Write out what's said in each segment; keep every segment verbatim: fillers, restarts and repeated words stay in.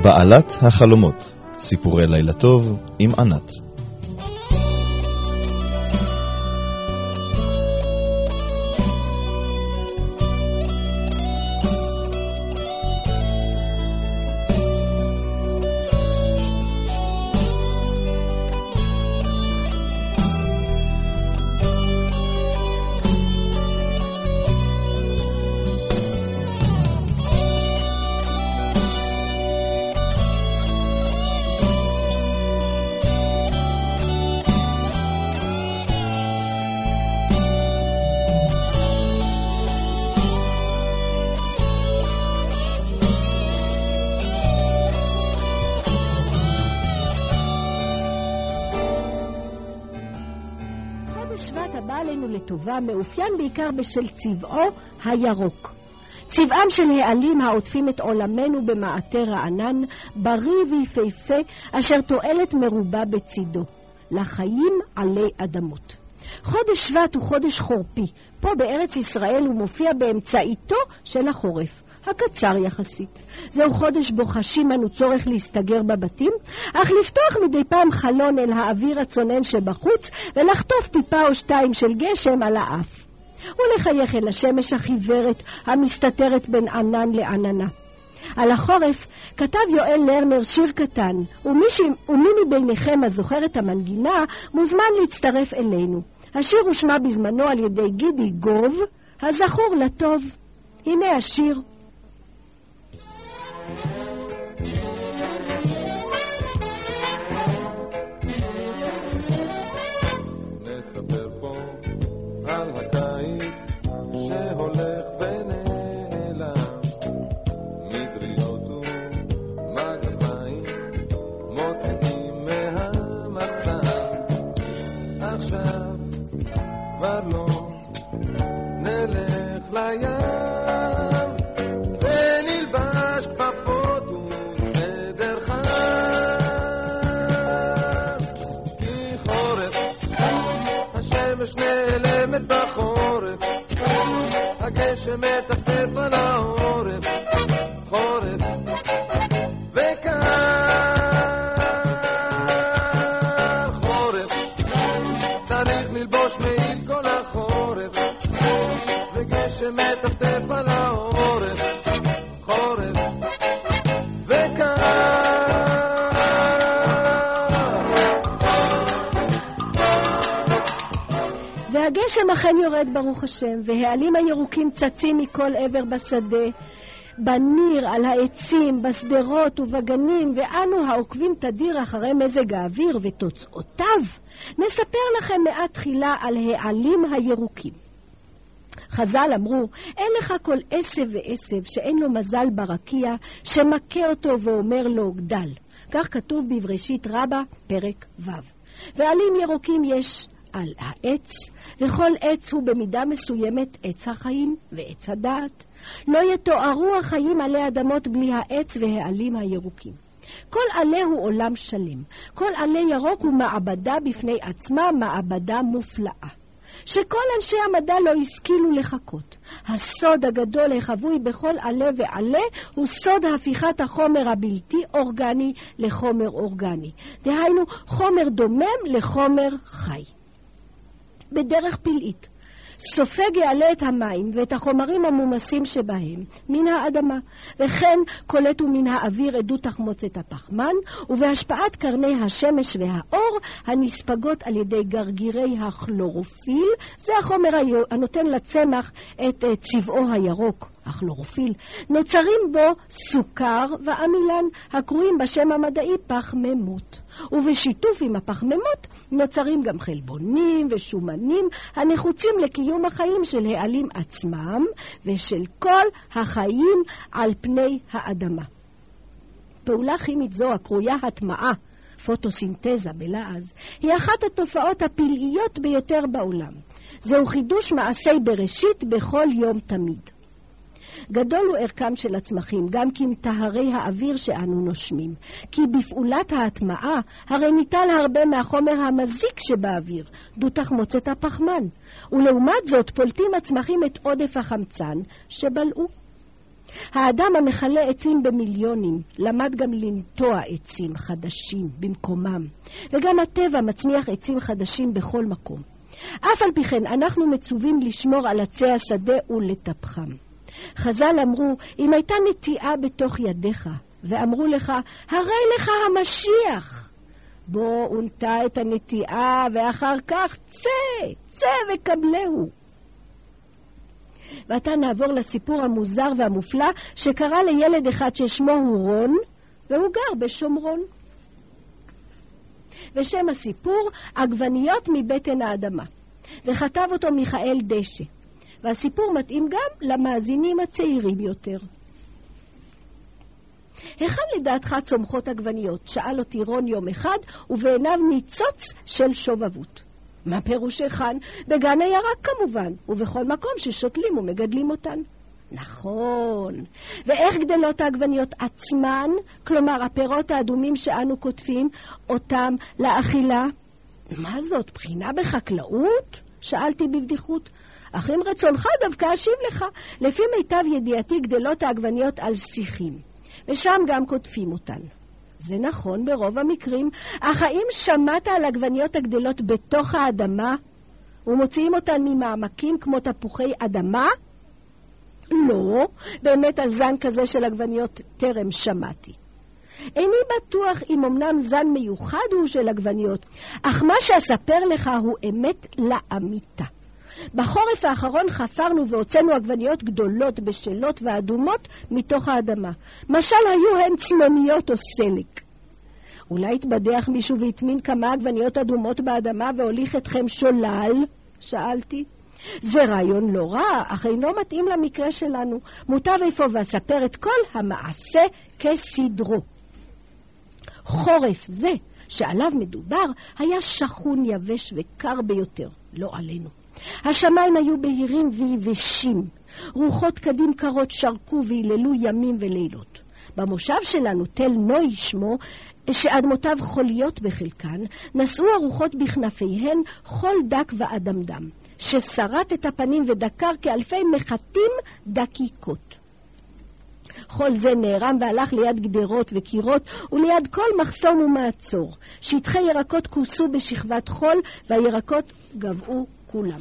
בעלת החלומות, סיפורי לילה טוב עם ענת. שבט הבא עלינו לטובה מאופיין בעיקר בשל צבעו הירוק. צבעם של העלים העוטפים את עולמנו במעטה רענן, בריא ויפהפה, אשר תועלת מרובה בצידו. לחיים עלי אדמות. חודש שבט הוא חודש חורפי. פה בארץ ישראל הוא מופיע באמצעיתו של החורף, הקצר יחסית. זהו חודש בו חשים אנו צורך להסתגר בבתים, אך לפתוח מדי פעם חלון אל האוויר הצונן שבחוץ, ולחטוף טיפה או שתיים של גשם על האף. ולחייך אל השמש החיוורת המסתתרת בין ענן לעננה. על החורף כתב יואל לרנר שיר קטן, ומי, ש... ומי מביניכם הזוכר את המנגינה מוזמן להצטרף אלינו. השיר הושמע בזמנו על ידי גידי גוב, הזכור לטוב. הנה השיר. נספר פה על הקיץ שהולך ונעלם, מטריות ומגפיים מוצאים מהמחסן. עכשיו כבר לא נלך לים ונלבש כפפות וסדר חם, כי חורף השמש נעלמת בחורף, הגשם מטפטף על העורף, חורף וקר חורף, צריך ללבוש מעיל כל החורף, וגשם מטפטף על העורף, חורף וקר. והגשם אכן יורד ברוך השם, והעלים הירוקים צצים מכל עבר בשדה, בניר, על העצים, בסדרות ובגנים, ואנו העוקבים תדיר אחרי מזג האוויר ותוצאותיו, נספר לכם מעט תחילה על העלים הירוקים. חז"ל אמרו, אין לך כל עשב ועשב שאין לו מזל ברקיע, שמכה אותו ואומר לו גדל. כך כתוב בבראשית רבה, פרק ו'. ועלים ירוקים יש על העץ, וכל עץ הוא במידה מסוימת עץ החיים ועץ הדעת. לא יתוארו החיים עלי אדמות בלי העץ והעלים הירוקים. כל עלה הוא עולם שלם. כל עלה ירוק הוא מעבדה בפני עצמה, מעבדה מופלאה, שכל אנשי המדע לא השכילו לחכות. הסוד הגדול החבוי בכל עלה ועלה הוא סוד הפיכת החומר הבלתי אורגני לחומר אורגני. דהיינו, חומר דומם לחומר חי. בדרך פלאית. סופג יעלה את המים ואת החומרים המומסים שבהם מן האדמה, וכן קולטו מן האוויר עדות תחמוצת הפחמן, ובהשפעת קרני השמש והאור הנספגות על ידי גרגירי הכלורופיל, זה החומר הנותן לצמח את צבעו הירוק, הכלורופיל, נוצרים בו סוכר ועמילן, הקרויים בשם המדעי פחמימות. ובשיתוף עם הפחמימות נוצרים גם חלבונים ושומנים הנחוצים לקיום החיים של העלים עצמם ושל כל החיים על פני האדמה. פעולה כימית זו הקרויה הטמעה, פוטוסינתזה בלעז, היא אחת התופעות הפלאיות ביותר בעולם. זהו חידוש מעשי בראשית בכל יום תמיד. גדול הוא ערכם של הצמחים, גם כמטהרי האוויר שאנו נושמים, כי בפעולת ההטמעה הרי ניטל הרבה מהחומר המזיק שבאוויר, דו תחמוצת הפחמן, ולעומת זאת פולטים הצמחים את עודף החמצן שבלעו. האדם המחלה עצים במיליונים למד גם לנטוע עצים חדשים במקומם, וגם הטבע מצמיח עצים חדשים בכל מקום. אף על פי כן אנחנו מצווים לשמור על עצי השדה ולטפחם. חז"ל אמרו, אם הייתה נטיעה בתוך ידיך ואמרו לך, הרי לך המשיח, בוא ונטע את הנטיעה ואחר כך צא, צא וקבלהו. ועתה נעבור לסיפור המוזר והמופלא שקרה לילד אחד ששמו הוא רון, והוא גר בשומרון. ושם הסיפור, עגבניות מבטן האדמה, וכתב אותו מיכאל דשא. והסיפור מתאים גם למאזינים הצעירים יותר. היכן לדעתך צומחות עגבניות? שאל אותי רון יום אחד, ובעיניו ניצוץ של שובבות. מה פירוש היכן? בגן הירק כמובן, ובכל מקום ששותלים ומגדלים אותן. נכון. ואיך גדלות העגבניות עצמן, כלומר הפירות האדומים שאנו כותבים אותם לאכילה? מה זאת, בחינה בחקלאות? שאלתי בבדיחות. אך אם רצונך דווקא אשיב לך. לפי מיטב ידיעתי גדלות העגבניות על שיחים, ושם גם כותבים אותן. זה נכון ברוב המקרים, אך האם שמעת על עגבניות הגדלות בתוך האדמה ומוציאים אותן ממעמקים כמו תפוחי אדמה? לא, באמת על זן כזה של עגבניות טרם שמעתי. איני בטוח אם אמנם זן מיוחד הוא של עגבניות, אך מה שאספר לך הוא אמת לאמיתה. בחורף האחרון חפרנו והוצאנו עגבניות גדולות בשלות ואדומות מתוך האדמה. משל היו הן צנוניות או סלק. אולי התבדח מישהו והטמין כמה עגבניות אדומות באדמה והוליך אתכם שולל? שאלתי. זה רעיון לא רע, אך אינו מתאים למקרה שלנו. מוטב איפה ואספר את כל המעשה כסדרו. חורף זה שעליו מדובר היה שכון יבש וקר ביותר, לא עלינו. השמיים היו בהירים ויבשים, רוחות קדים קרות שרקו והיללו ימים ולילות. במושב שלנו, תל נוי שמו, שאדמותיו חוליות בחלקן, נשאו הרוחות בכנפיהן חול דק ואדמדם, ששרת את הפנים ודקר כאלפי מחטים דקיקות. חול זה נערם והלך ליד גדרות וקירות וליד כל מחסום ומעצור. שטחי ירקות כוסו בשכבת חול והירקות גבעו כולם.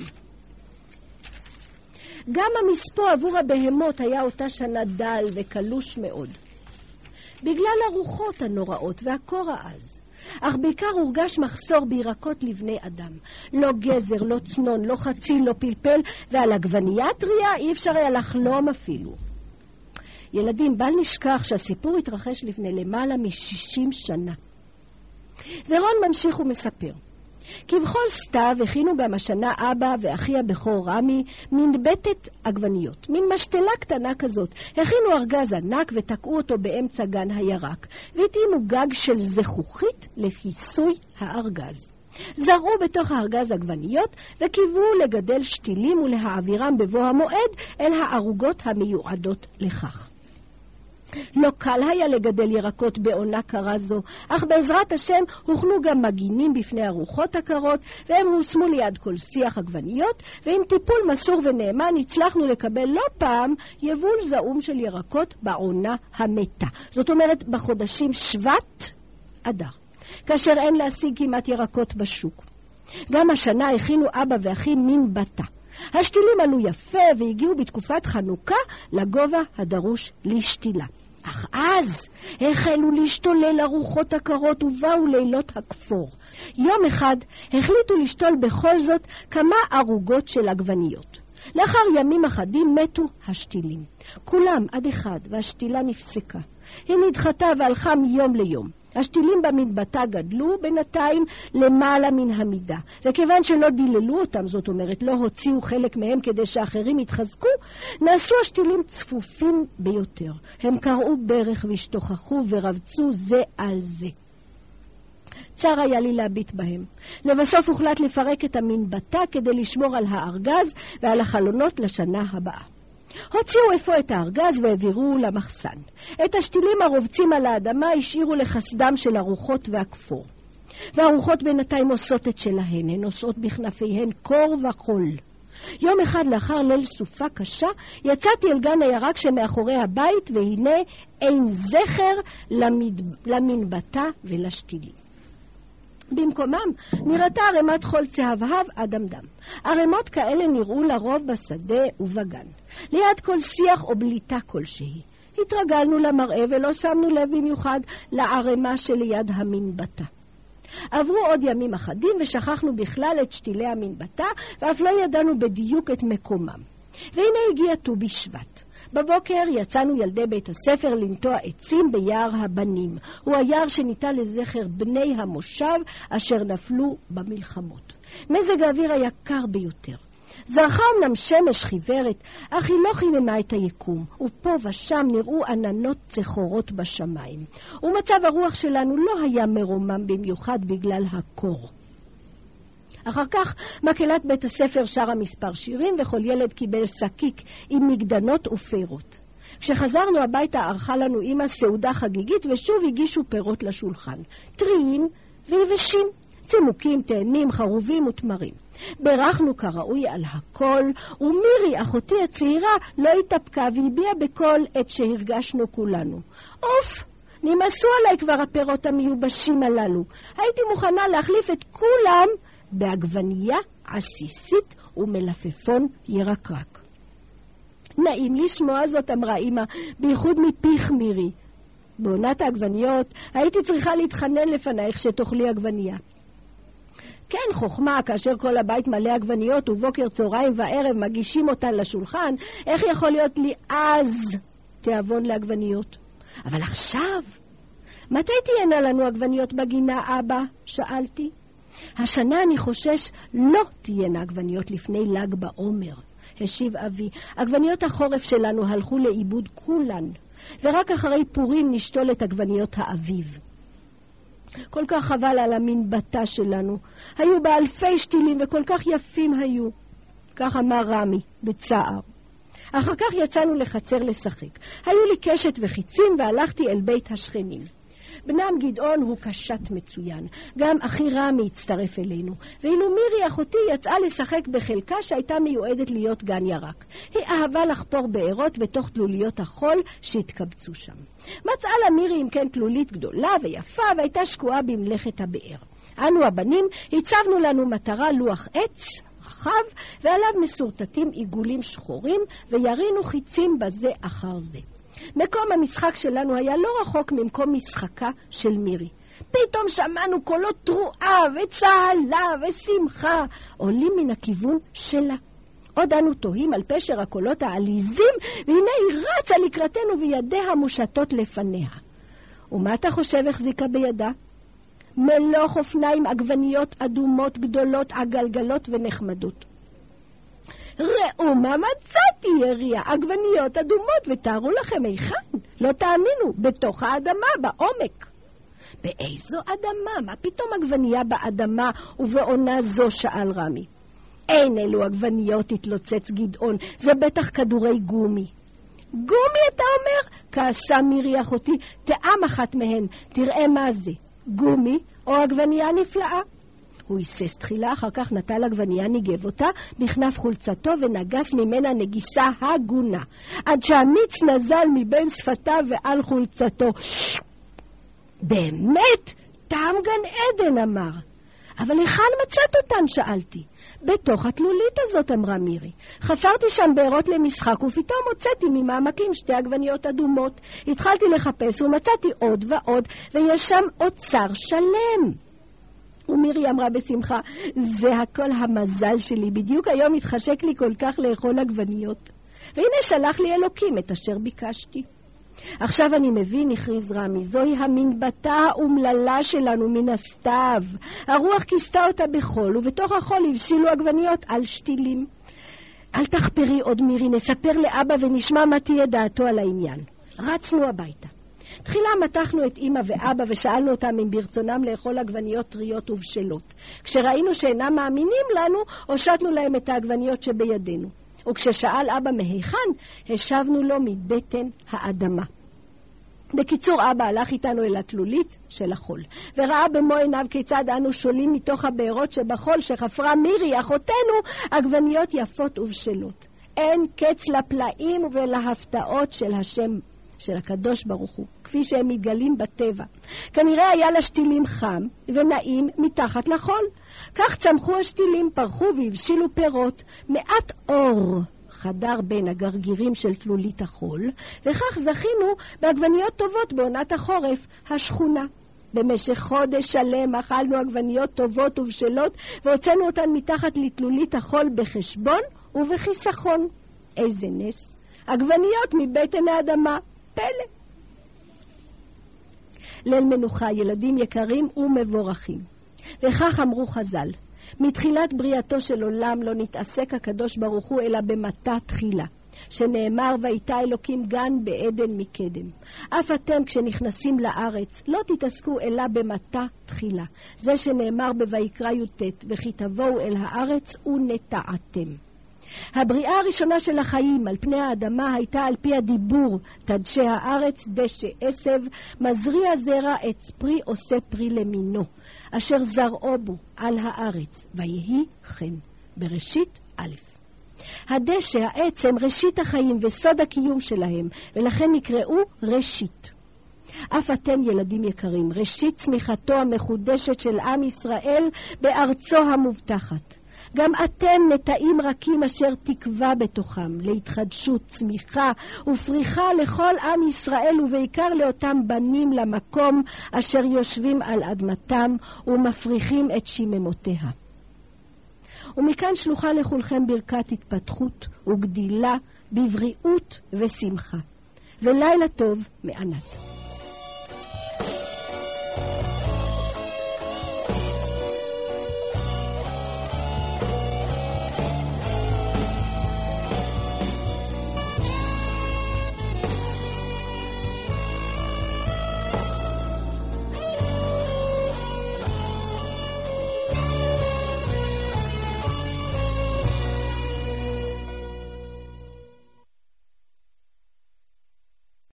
גם המספוא עבור הבהמות היה אותה שנה דל וקלוש מאוד, בגלל הרוחות הנוראות והקור העז. אך בעיקר הורגש מחסור בירקות לבני אדם. לא גזר, לא צנון, לא חציל, לא פלפל, ועל עגבנייה טריה אי אפשר היה לחלום אפילו. ילדים, בל נשכח שהסיפור התרחש לפני למעלה מ-שישים שנה. ורון ממשיך ומספר. כבכל סתיו הכינו גם השנה אבא ואחי הבכור רמי מין בטת עגבניות, מין משתלה קטנה כזאת. הכינו ארגז ענק ותקעו אותו באמצע גן הירק, והתאימו גג של זכוכית לכיסוי הארגז. זרעו בתוך הארגז עגבניות וקיוו לגדל שתילים ולהעבירם בבוא המועד אל הערוגות המיועדות לכך. לא קל היה לגדל ירקות בעונה קרה זו, אך בעזרת השם הוכנו גם מגינים בפני הרוחות הקרות, והם הושמו ליד כל שיח עגבניות, ועם טיפול מסור ונאמן הצלחנו לקבל לא פעם יבול זעום של ירקות בעונה המתה. זאת אומרת בחודשים שבט אדר, כאשר אין להשיג כמעט ירקות בשוק. גם השנה הכינו אבא ואחי מין בתה. השתילים עלו יפה והגיעו בתקופת חנוכה לגובה הדרוש לשתילה. אך אז החלו להשתולל הרוחות הקרות ובאו לילות הכפור. יום אחד החליטו לשתול בכל זאת כמה ערוגות של עגבניות. לאחר ימים אחדים מתו השתילים. כולם עד אחד, והשתילה נפסקה. היא נדחתה והלכה מיום ליום. השתילים במדבטה גדלו בינתיים למעלה מן המידה, וכיוון שלא דיללו אותם, זאת אומרת לא הוציאו חלק מהם כדי שאחרים יתחזקו, נעשו השתילים צפופים ביותר. הם קראו ברך והשתוכחו ורבצו זה על זה. צר היה לי להביט בהם. לבסוף הוחלט לפרק את המנבטה כדי לשמור על הארגז ועל החלונות לשנה הבאה. הוציאו אפוא את הארגז והעבירו למחסן. את השתילים הרובצים על האדמה השאירו לחסדם של הרוחות והכפור. והרוחות בינתיים עושות את שלהן, הן עושות בכנפיהן קור וחול. יום אחד לאחר ליל סופה קשה, יצאתי אל גן הירק שמאחורי הבית, והנה אין זכר למד... למנבטה ולשתילים. במקומם נראתה ערימת חול צהבהב אדמדם. ערימות כאלה נראו לרוב בשדה ובגן, ליד כל שיח או בליטה כלשהי. התרגלנו למראה ולא שמנו לב במיוחד לערימה שליד המנבטה. עברו עוד ימים אחדים ושכחנו בכלל את שתילי המנבטה, ואף לא ידענו בדיוק את מקומם. והנה הגיע ט"ו בשבט. בבוקר יצאנו ילדי בית הספר לנטוע עצים ביער הבנים. הוא היער שניתן לזכר בני המושב אשר נפלו במלחמות. מזג האוויר היה קר ביותר. זרחה אמנם שמש חיוורת, אך היא לא חיממה את היקום, ופה ושם נראו עננות צחורות בשמיים. ומצב הרוח שלנו לא היה מרומם במיוחד בגלל הקור. אחר כך מקהלת בית הספר שרה מספר שירים, וכל ילד קיבל שקיק עם מגדנות ופירות. כשחזרנו הביתה ערכה לנו אמא סעודה חגיגית, ושוב הגישו פירות לשולחן, טריים ויבשים, צימוקים, תאנים, חרובים ותמרים. ברחנו כראוי על הכל, ומירי, אחותי הצעירה, לא התאפקה והביעה בקול את שהרגשנו כולנו. אוף, נמאסו עליי כבר הפירות המיובשים הללו. הייתי מוכנה להחליף את כולם בעגבנייה עסיסית ומלפפון ירקרק. נעים לשמוע זאת, אמרה אמא, בייחוד מפיך מירי. בעונת העגבניות הייתי צריכה להתחנן לפנייך שתאכלי עגבנייה. כן, חוכמה, כאשר כל הבית מלא עגבניות ובוקר, צהריים וערב מגישים אותן לשולחן, איך יכול להיות לי אז תיאבון לעגבניות? אבל עכשיו, מתי תהיינה לנו עגבניות בגינה, אבא? שאלתי. השנה אני חושש לא תהיינה עגבניות לפני ל"ג בעומר, השיב אבי. עגבניות החורף שלנו הלכו לאיבוד כולן, ורק אחרי פורים נשתול את עגבניות האביב. כל כך חבל על המנבטה שלנו. היו בה אלפי שתילים וכל כך יפים היו. כך אמר רמי בצער. אחר כך יצאנו לחצר לשחק. היו לי קשת וחיצים והלכתי אל בית השכנים. בנם גדעון הוא קשת מצוין. גם אחי רמי הצטרף אלינו. ואילו מירי אחותי יצאה לשחק בחלקה שהייתה מיועדת להיות גן ירק. היא אהבה לחפור בארות בתוך תלוליות החול שהתקבצו שם. מצאה לה מירי עם כן תלולית גדולה ויפה, והייתה שקועה במלאכת הבאר. אנו הבנים הצבנו לנו מטרה, לוח עץ רחב, ועליו מסורטטים עיגולים שחורים, וירינו חיצים בזה אחר זה. מקום המשחק שלנו היה לא רחוק ממקום משחקה של מירי. פתאום שמענו קולות תרועה וצהלה ושמחה עולים מן הכיוון שלה. עוד אנו תוהים על פשר הקולות העליזים, והנה היא רצה לקראתנו וידיה מושטות לפניה. ומה אתה חושב החזיקה בידה? מלוך אופניים עגבניות אדומות גדולות, עגלגלות ונחמדות. ראו מה מצאתי, יריה, עגבניות אדומות, ותארו לכם היכן, לא תאמינו, בתוך האדמה, בעומק. באיזו אדמה? מה פתאום עגבנייה באדמה ובעונה זו? שאל רמי. אין אלו עגבניות, התלוצץ גדעון, זה בטח כדורי גומי. גומי אתה אומר? כעסה מירי אחותי, תאם אחת מהן, תראה מה זה, גומי או עגבנייה נפלאה. הוא היסס תחילה, אחר כך נטל עגבנייה, ניגב אותה בכנף חולצתו ונגס ממנה נגיסה הגונה, עד שהמיץ נזל מבין שפתיו ועל חולצתו. באמת? טעם גן עדן, אמר. אבל היכן מצאת אותן? שאלתי. בתוך התלולית הזאת, אמרה מירי. חפרתי שם בארות למשחק, ופתאום הוצאתי ממעמקים שתי עגבניות אדומות. התחלתי לחפש ומצאתי עוד ועוד, ויש שם אוצר שלם. ומירי אמרה בשמחה, זה הכל המזל שלי, בדיוק היום התחשק לי כל כך לאכול עגבניות. והנה שלח לי אלוקים את אשר ביקשתי. עכשיו אני מבין, הכריז רמי, זוהי המנבטה האומללה שלנו מן הסתיו. הרוח כיסתה אותה בחול, ובתוך החול הבשילו עגבניות על שתילים. אל תחפרי עוד מירי, נספר לאבא ונשמע מה תהיה דעתו על העניין. רצנו הביתה. תחילה מתחנו את אמא ואבא ושאלנו אותם אם ברצונם לאכול עגבניות טריות ובשלות. כשראינו שאינם מאמינים לנו, הושטנו להם את העגבניות שבידינו. וכששאל אבא מהיכן, השבנו לו מבטן האדמה. בקיצור, אבא הלך איתנו אל התלולית של החול, וראה במו עיניו כיצד אנו שולים מתוך הבארות שבחול שחפרה מירי, אחותנו, עגבניות יפות ובשלות. אין קץ לפלאים ולהפתעות של השם, של הקדוש ברוך הוא, כפי שהם מתגלים בטבע. כנראה היה לשתילים חם ונעים מתחת לחול. כך צמחו השתילים, פרחו והבשילו פירות, מעט אור חדר בין הגרגירים של תלולית החול, וכך זכינו בעגבניות טובות בעונת החורף, השכונה. במשך חודש שלם אכלנו עגבניות טובות ובשלות, והוצאנו אותן מתחת לתלולית החול בחשבון ובחיסכון. איזה נס! עגבניות מבטן האדמה, פלא. ליל מנוחה, ילדים יקרים ומבורכים. וכך אמרו חז"ל, מתחילת בריאתו של עולם לא נתעסק הקדוש ברוך הוא אלא במטה תחילה, שנאמר ויטע אלוקים גן בעדן מקדם. אף אתם כשנכנסים לארץ לא תתעסקו אלא במטה תחילה, זה שנאמר בויקרא י"ט, וכי תבואו אל הארץ ונטעתם. הבריאה הראשונה של החיים על פני האדמה הייתה על פי הדיבור, תדשי הארץ דשא עשב, מזריע זרע עץ פרי עושה פרי למינו, אשר זרעו בו על הארץ, ויהי כן. בראשית א'. הדשא, העץ, הם ראשית החיים וסוד הקיום שלהם, ולכן נקראו ראשית. אף אתם ילדים יקרים, ראשית צמיחתו המחודשת של עם ישראל בארצו המובטחת. גם אתם נטעים רקים אשר תקווה בתוכם, להתחדשות, צמיחה ופריחה לכל עם ישראל, ובעיקר לאותם בנים למקום אשר יושבים על אדמתם ומפריחים את שיממותיה. ומכאן שלוחה לכולכם ברכת התפתחות וגדילה בבריאות ושמחה. ולילה טוב מענת.